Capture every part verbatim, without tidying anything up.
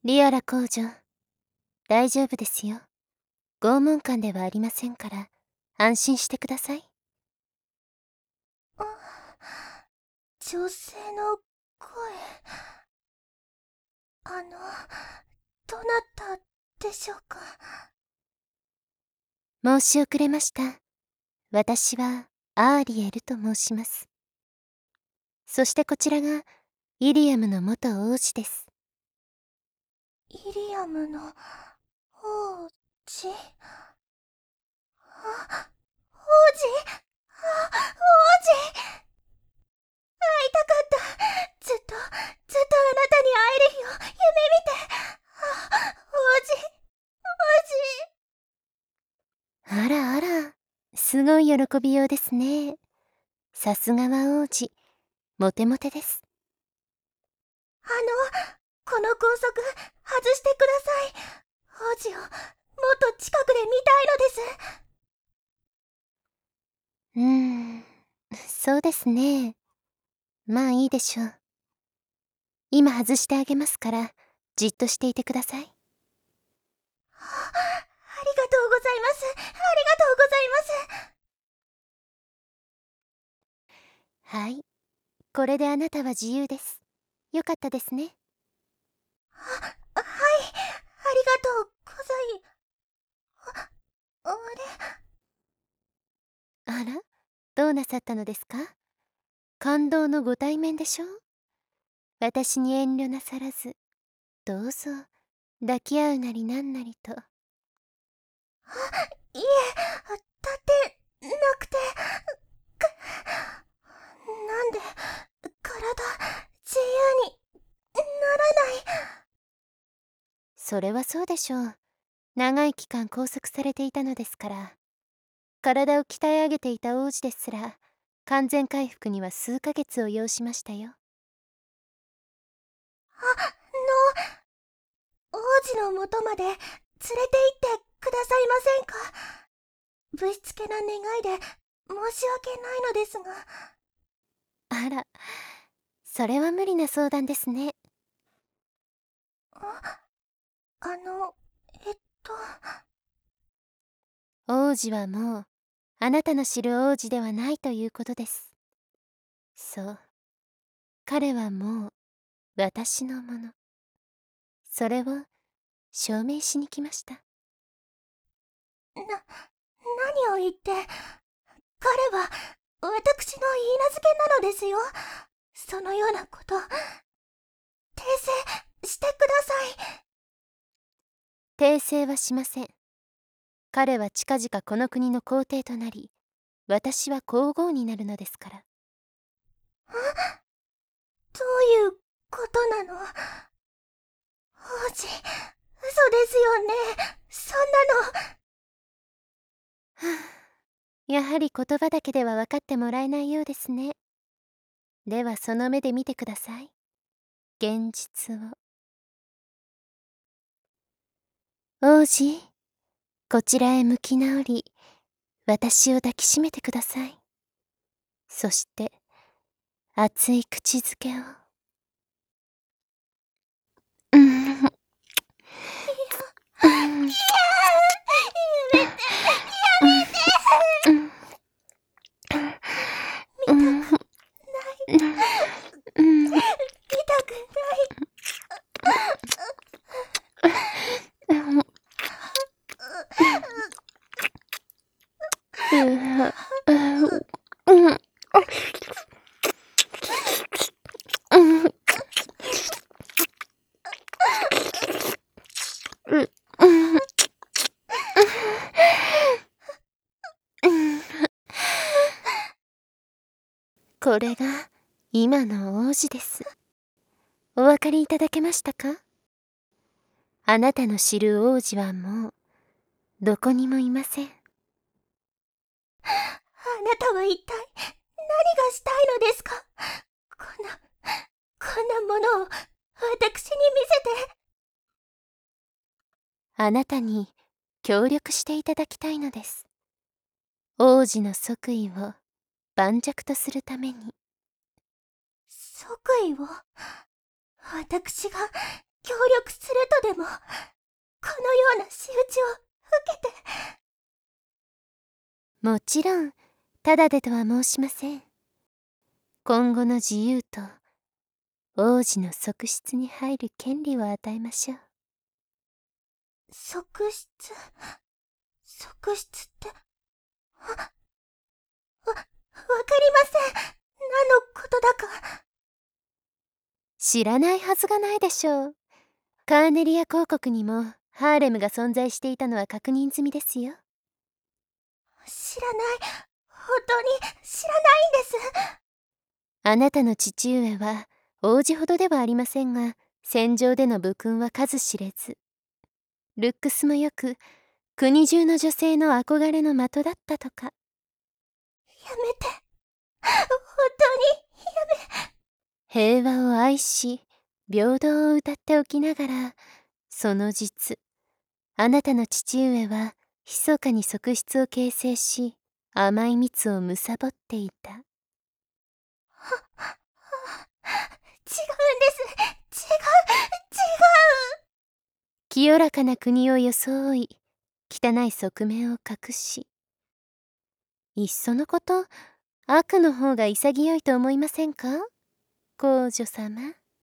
リアラ公女、大丈夫ですよ。拷問官ではありませんから、安心してください。 女性の声。あの、どなたでしょうか。 申し遅れました。私はアーリエルと申します。そしてこちらがイリアムの元王子です。 イリアムの王子。あ、王子。あ、王子。会いたかった。ずっと、ずっとあなたに会える日を夢見て。あ、王子、王子。 あらあら、すごい喜びようですね。さすがは王子、モテモテです。 あの、この拘束、外してください。王子を、もっと近くで見たいのです。 うーん、そうですね。まあいいでしょう。今外してあげますから、じっとしていてください。 あ、ありがとうございます。ありがとうございます。 はい。これであなたは自由です。よかったですね。 あ、はい。ありがとうござい、あ、あれ。 あら、どうなさったのですか？感動のご対面でしょ？私に遠慮なさらず、どうぞ、抱き合うなりなんなりと。 あ、いえ、立ってなくて、か、なんで、体、自由にならない。 それはそうでしょう。長い期間拘束されていたのですから。体を鍛え上げていた王子ですら、完全回復には数ヶ月を要しましたよ。 あの、王子の元まで連れて行ってくださいませんか。ぶしつけな願いで申し訳ないのですが。 あら、それは無理な相談ですね。 あ、あの、えっと。 王子はもう、あなたの知る王子ではないということです。そう。彼はもう、私のもの。それを、証明しに来ました。 な、何を言って。彼は、私の言い名付けなのですよ。そのようなこと、訂正してください。 訂正はしません。彼は近々この国の皇帝となり、私は皇后になるのですから。 どういうことなの。王子、嘘ですよね。そんなの。 はあ、やはり言葉だけでは分かってもらえないようですね。ではその目で見てください。現実を。王子、こちらへ向き直り、私を抱きしめてください。そして、熱い口づけを。うん。 いや、いや、やめて、やめて。見たくない。見たくない。 これが今の王子です。お分かりいただけましたか？あなたの知る王子はもうどこにもいません。 あなたは一体何がしたいのですか。こんな、こんなものを私に見せて。 あなたに協力していただきたいのです。王子の即位を盤石とするために。 即位を私が協力するとでも、このような仕打ちを受けて。 もちろんただでとは申しません。今後の自由と王子の側室に入る権利を与えましょう。 側室側室って、わ、わかりません。何のことだか。 知らないはずがないでしょう。カーネリア公国にもハーレムが存在していたのは確認済みですよ。 知らない。本当に知らないんです。 あなたの父上は王子ほどではありませんが、戦場での武勲は数知れず、ルックスもよく国中の女性の憧れの的だったとか。 やめて。本当にやめ。 平和を愛し平等を謳っておきながら、その実あなたの父上は密かに側室を形成し、甘い蜜を貪っていた。 違うんです。違う違う。 清らかな国を装い、汚い側面を隠し、いっそのこと悪の方が潔いと思いませんか、皇女様。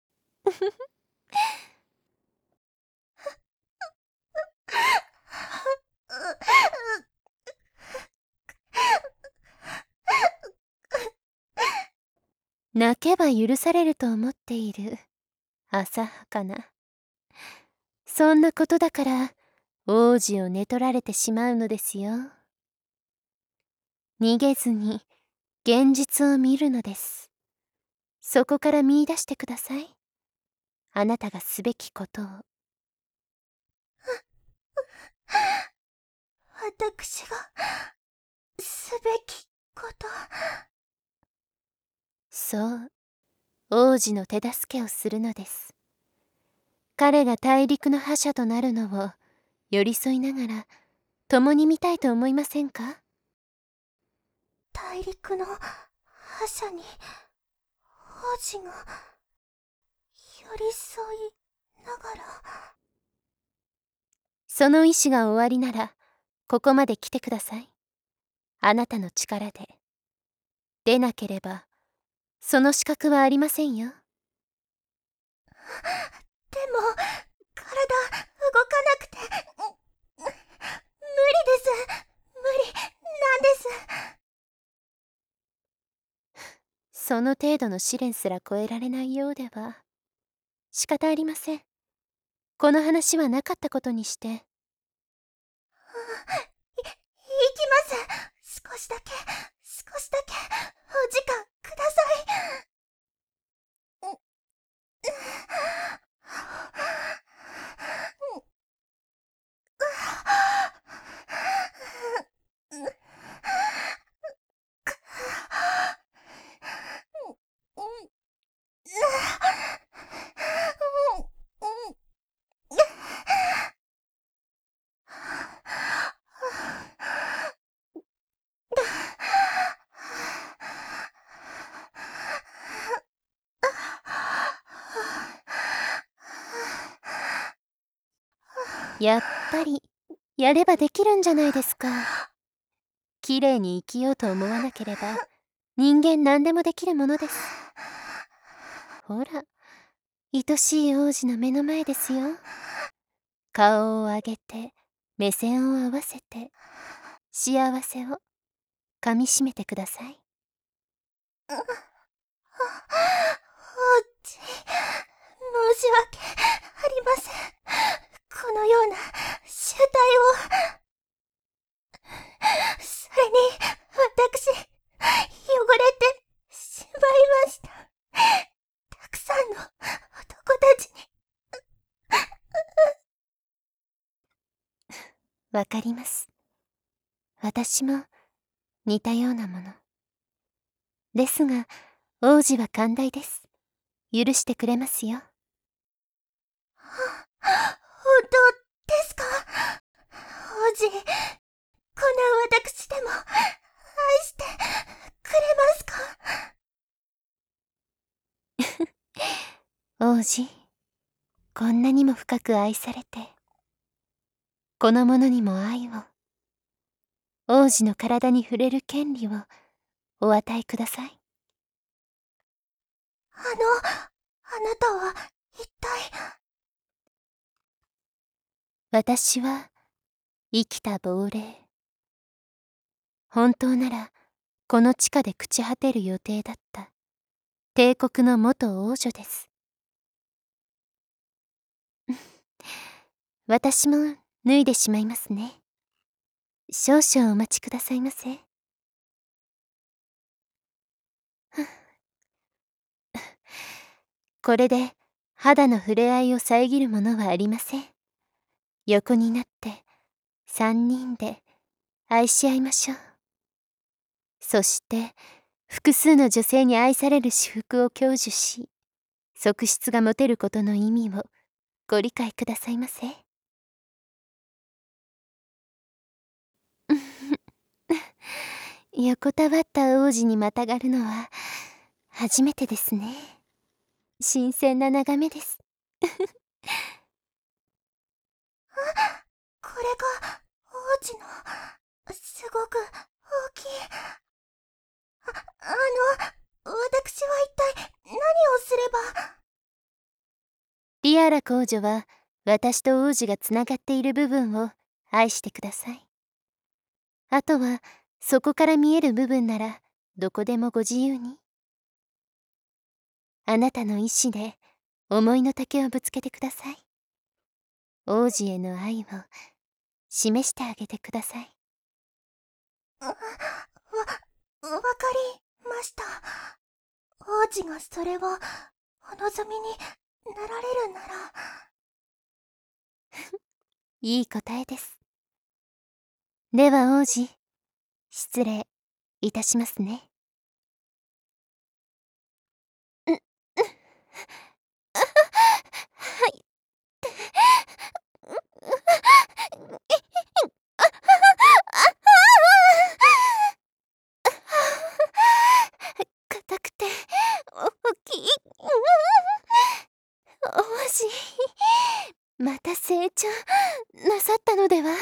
泣けば許されると思っている浅はかな。そんなことだから王子を寝取られてしまうのですよ。逃げずに現実を見るのです。そこから見出してください。あなたがすべきことを。 私がすべきこと。 そう、王子の手助けをするのです。彼が大陸の覇者となるのを寄り添いながら共に見たいと思いませんか。 大陸の覇者に王子が寄り添いながら。 その意志が終わりならここまで来てください。あなたの力で。でなければその資格はありませんよ。 でも体動かなくて、無理です。無理なんです。 その程度の試練すら超えられないようでは仕方ありません。この話はなかったことにして。い、 行きます。少しだけ少しだけお時間ください。 やっぱりやればできるんじゃないですか。綺麗に生きようと思わなければ人間何でもできるものです。ほら、愛しい王子の目の前ですよ。顔を上げて目線を合わせて幸せをかみしめてください。 王子、申し訳ありません。このような醜態を。それに私汚れてしまいました。たくさんの男たちに。 わかります。私も似たようなものですが、王子は寛大です。許してくれますよ。 本当ですか。王子、こんな私でも愛してくれますか。 王子、 こんなにも深く愛されて、この者にも愛を、王子の体に触れる権利をお与えください。 あの、あなたは一体。 私は生きた亡霊。本当ならこの地下で朽ち果てる予定だった帝国の元王女です。私も脱いでしまいますね。少々お待ちくださいませ。これで肌の触れ合いを遮るものはありません。横になって三人で愛し合いましょう。そして複数の女性に愛される至福を享受し、側室が持てることの意味をご理解くださいませ。横たわった王子にまたがるのは初めてですね。新鮮な眺めです。 これが王子の、すごく大きい。あ、あの、私は一体何をすれば。 リアラ公女は私と王子がつながっている部分を愛してください。あとはそこから見える部分ならどこでもご自由に。あなたの意志で思いの丈をぶつけてください。王子への愛を示してあげてください。 わ、わかりました。王子がそれをお望みになられるなら。 いい答えです。では王子、失礼いたしますね。う、う、はい。硬くて大きい。王子、また成長なさったのでは。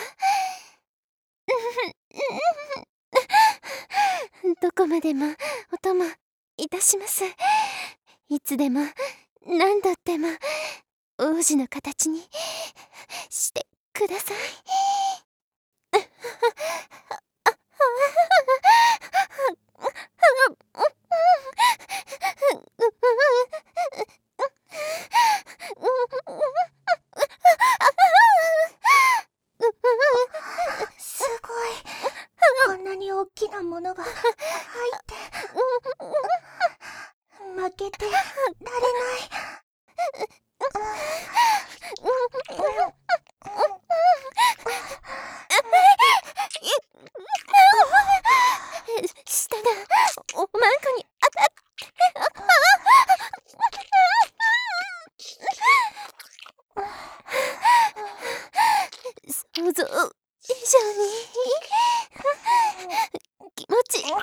どこまでもお供いたします。いつでも何度でも王子の形にしてください。 すごい。こんなに大きなものが入って負けてられない。 舌がおまんこに当たって想像以上に気持ちいい。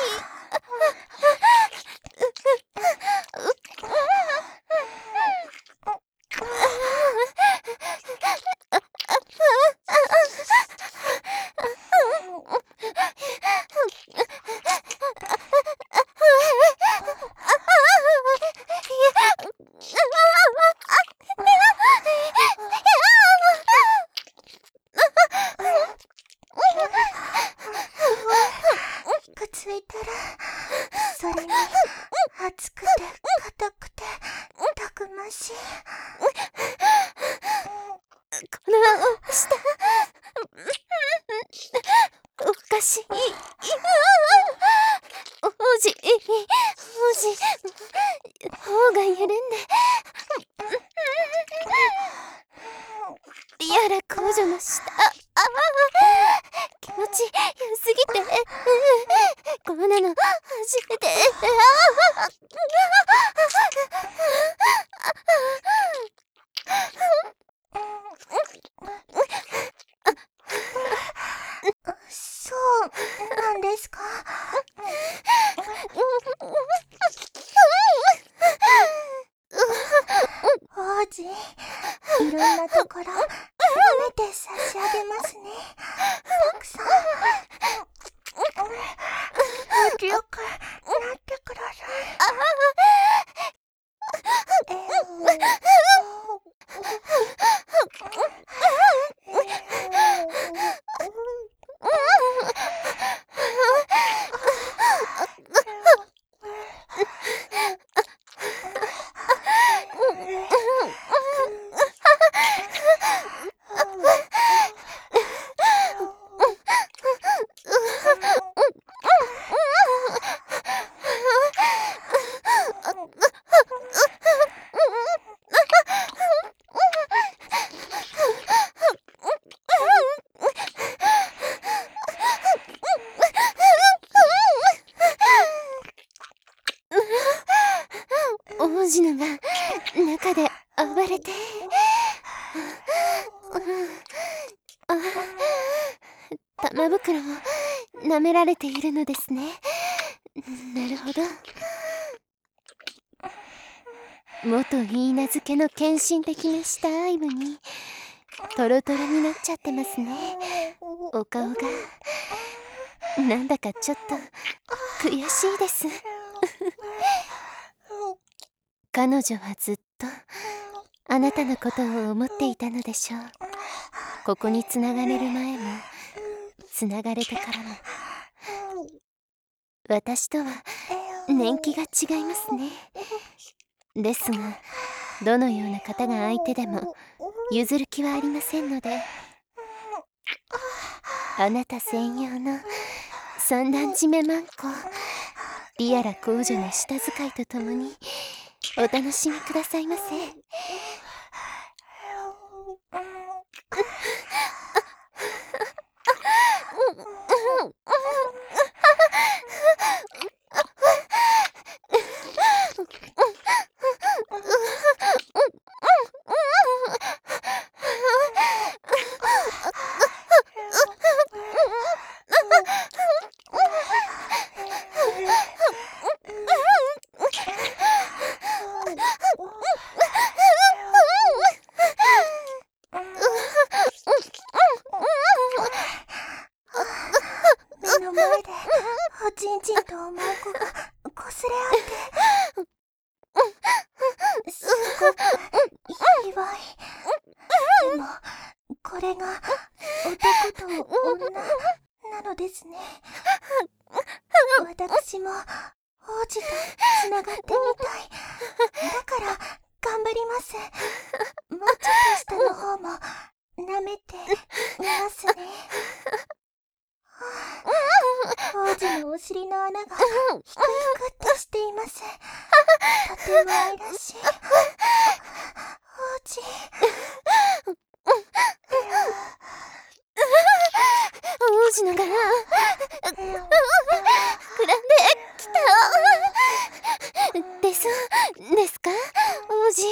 くっついたら、それに熱くて硬くてたくましい。 この舌おかしい。王子王子頬が緩んでリアラ公女の舌、ああ気持ち良すぎてこんなの初めて。 そうなんですか。王子、いろんなところ舐めて差し上げますね。たくさん強くなってください。えー王子のが中で暴れて、あ、玉袋を舐められているのですね。なるほど。元許嫁の献身的なした愛撫にトロトロになっちゃってますね。お顔がなんだかちょっと悔しいです。彼女はずっとあなたのことを思っていたのでしょう。ここにつながれる前もつながれてからも。私とは年季が違いますね。ですがどのような方が相手でも譲る気はありませんので、あなた専用の三段締めマンコ、リアラ公女の舌使いとともにお楽しみくださいませ。 目の前でおちんちんとおまんこがこすれ合ってすごく卑猥。でもこれが男と女なのですね。私も王子とつながってみたい。だから頑張ります。もうちょっと下の方も舐めてみますね。王子のお尻の穴がヒクヒクっとしています。とても愛らしい。王子。 王子のが膨らんできた。出そうですか、王子。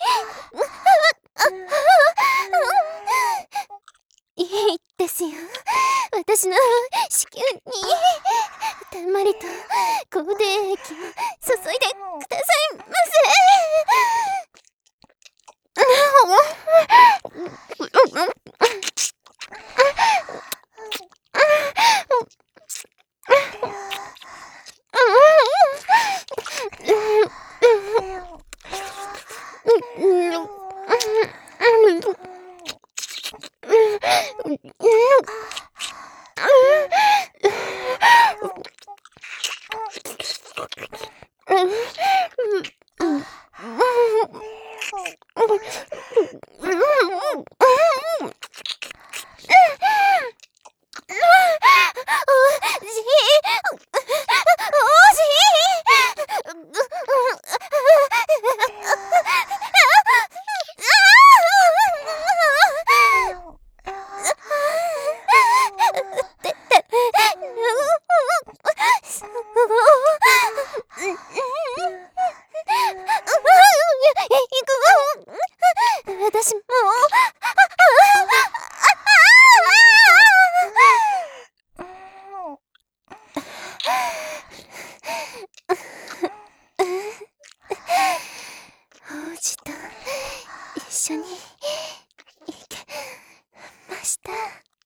いいですよ。私の子宮にたんまりとコーデ液を注いでくださいま私も王子と緒に行けました。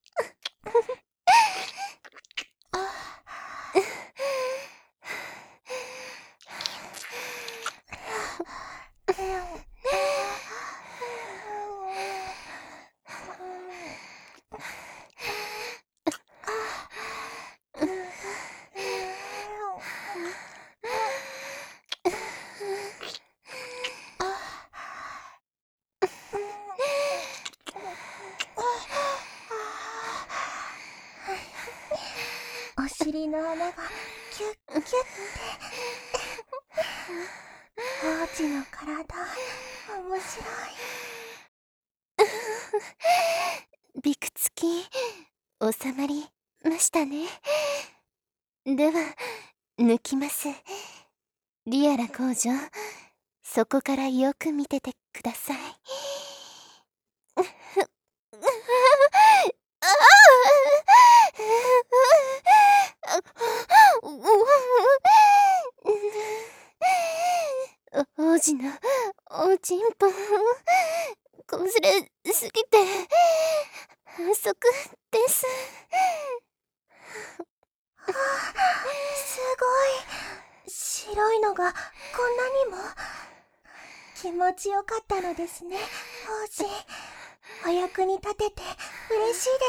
お尻の穴がキュッキュッて王子の体面白い。 びくつき収まりましたね。では抜きます。リアラ公女、そこからよく見ててください。王子のおちんぽこすれすぎて反則です。 すごい、白いのがこんなにも。気持ちよかったのですね、王子。お役に立てて嬉しい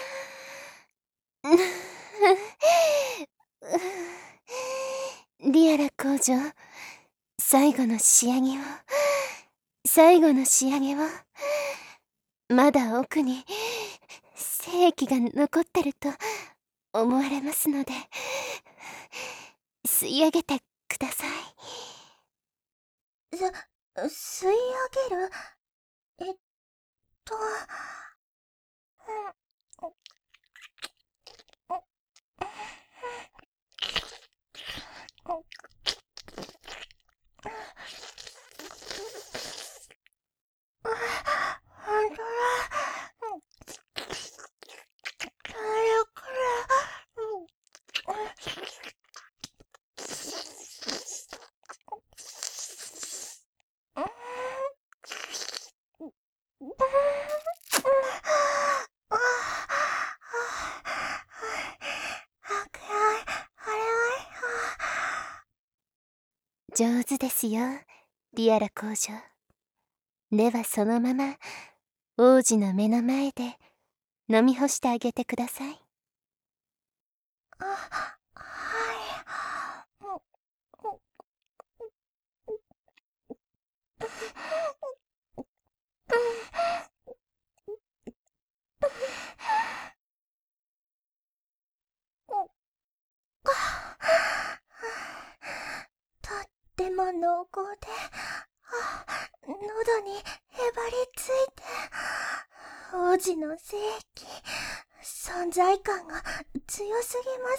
です。リアラ公女、最後の仕上げを最後の仕上げをまだ奥に精液が残ってると思われますので吸い上げてください。 す、吸い上げる？えっと、ほんとだ。 上手ですよ、リアラ公女。ではそのまま王子の目の前で飲み干してあげてください。 あ、はい。とっても濃厚で、喉にへばりついて、王子の精液、存在感が強すぎます。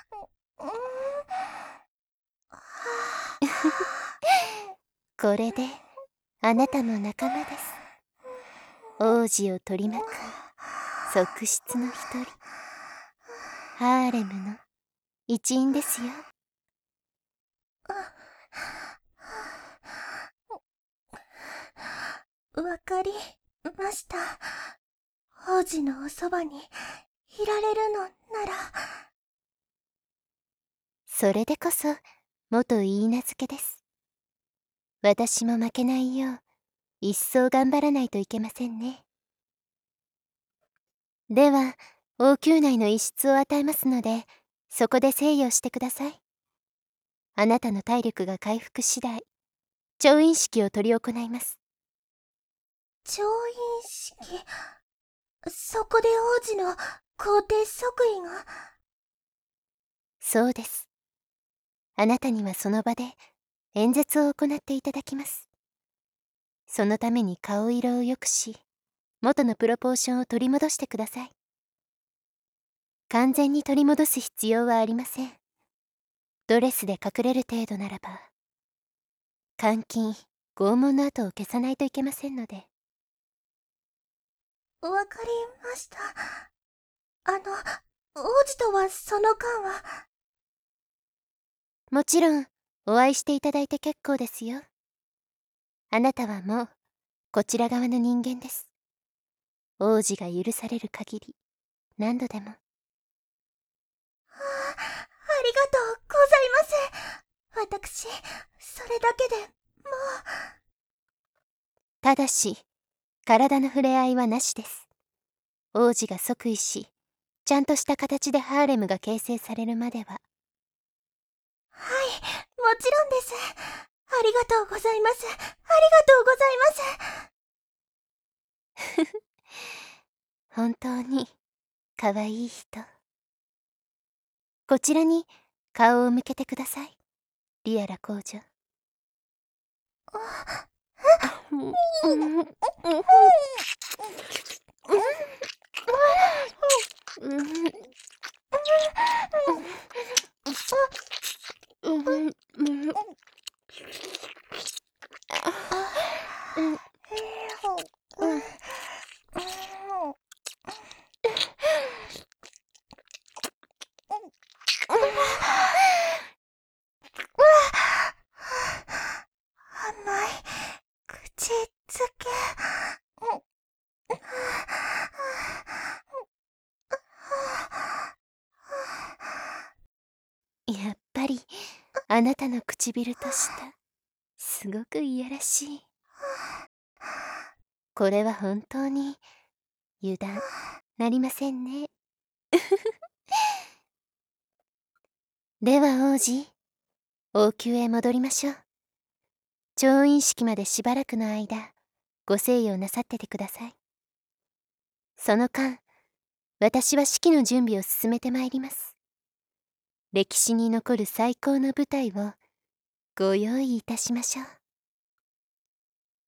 これであなたも仲間です。王子を取り巻く側室の一人、ハーレムの一員ですよ。 わかりました。王子のおそばにいられるのなら。 それでこそ元許嫁です。私も負けないよう一層頑張らないといけませんね。では王宮内の一室を与えますので、そこで静養してください。あなたの体力が回復次第、調印式を執り行います。 調印式？そこで王子の皇帝即位が？ そうです。あなたにはその場で演説を行っていただきます。そのために顔色を良くし、元のプロポーションを取り戻してください。完全に取り戻す必要はありません。ドレスで隠れる程度ならば、監禁、拷問の跡を消さないといけませんので。 わかりました。あの、王子とはその間は？ もちろんお会いしていただいて結構ですよ。あなたはもうこちら側の人間です。王子が許される限り何度でも。 あ、ありがとうございます。私、それだけでもう。 ただし、体の触れ合いはなしです。王子が即位し、ちゃんとした形でハーレムが形成されるまでは。 はい、もちろんです。ありがとうございます。ありがとうございます。本当にかわいい人。こちらに顔を向けてください、リアラ公女。 甘い口づけ。 やっぱりあなたの唇と舌、すごくいやらしい。これは本当に油断なりませんね。では王子、王宮へ戻りましょう。調印式までしばらくの間、ご静養なさっててください。その間、私は式の準備を進めてまいります。歴史に残る最高の舞台をご用意いたしましょう。